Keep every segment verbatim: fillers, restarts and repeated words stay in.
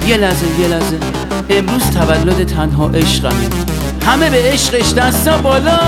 یه لحظه یه لحظه امروز تولد تنها عشقمه، همه به عشقش دستا بالا.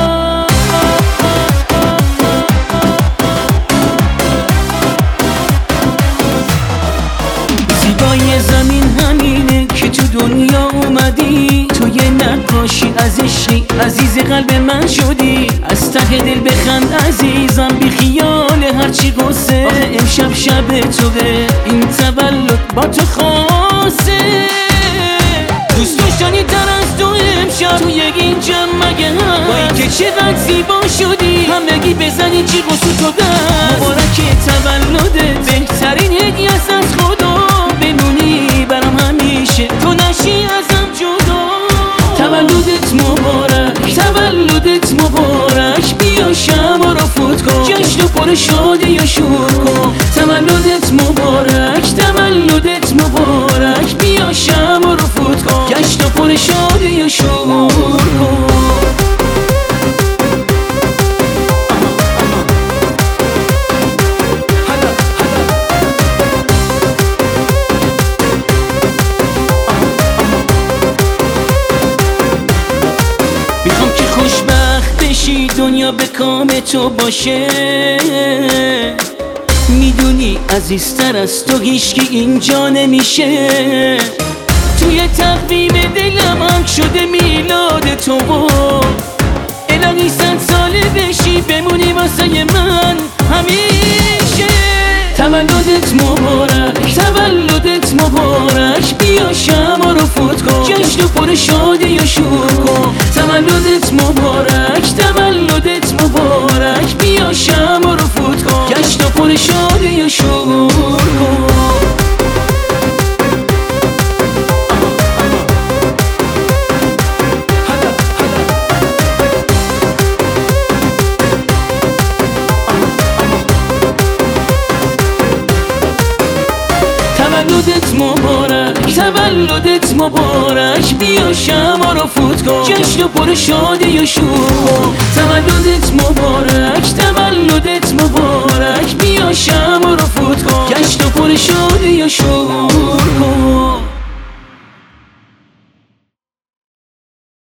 زیبای زمین همینه که تو دنیا اومدی، تو یه نقاشی از عشقی عزیز قلب من شدی. از ته دل بخند عزیزم بی خیال هرچی قصه، آخه امشب شب توه این تولد با تو خاصه. دوست داشتنی تر از تو امشب توی این جمع مگه هست؟ با اینکه چقدر زیبا شدی همگی بزنی جیغ و سوت و دست. مبارک تولدت، بهترین هدیه است از خدا، بمونی برام همیشه تو نشی ازم جدا. تولدت مبارک، تولدت مبارک، بیا شمع رو فوت کن، جشن و پر شادی و شور کن. تولدت مبارک، تولدت مبارک، بیا شمع رو فوت کن، جشن و پر شادی و شور کن. میخوام که خوشبخت بشی، دنیا به کام تو باشه. میدونی عزیزتر از تو هیچکی اینجا نمیشه. توی تقویم دلم هم شده میلاد تو، الهی صد ساله بشی بمونی واسه من همیشه. تولدت مبارک، تولدت مبارک، بیا شمع رو فوت کن، جشن و پر شادی و شور کن. تولدت مبارک، تولدت مبارک، بیا شمع رو فوت کن، جشن و پر شادی و شور کن. تولدت مبارک، تولدت مبارک، بیا شمع رو فوت کن، جشن و پر شادی و شور کن. تولدت مبارک، تولدت مبارک، بیا شمع رو فوت کن، جشن و پر شادی و شور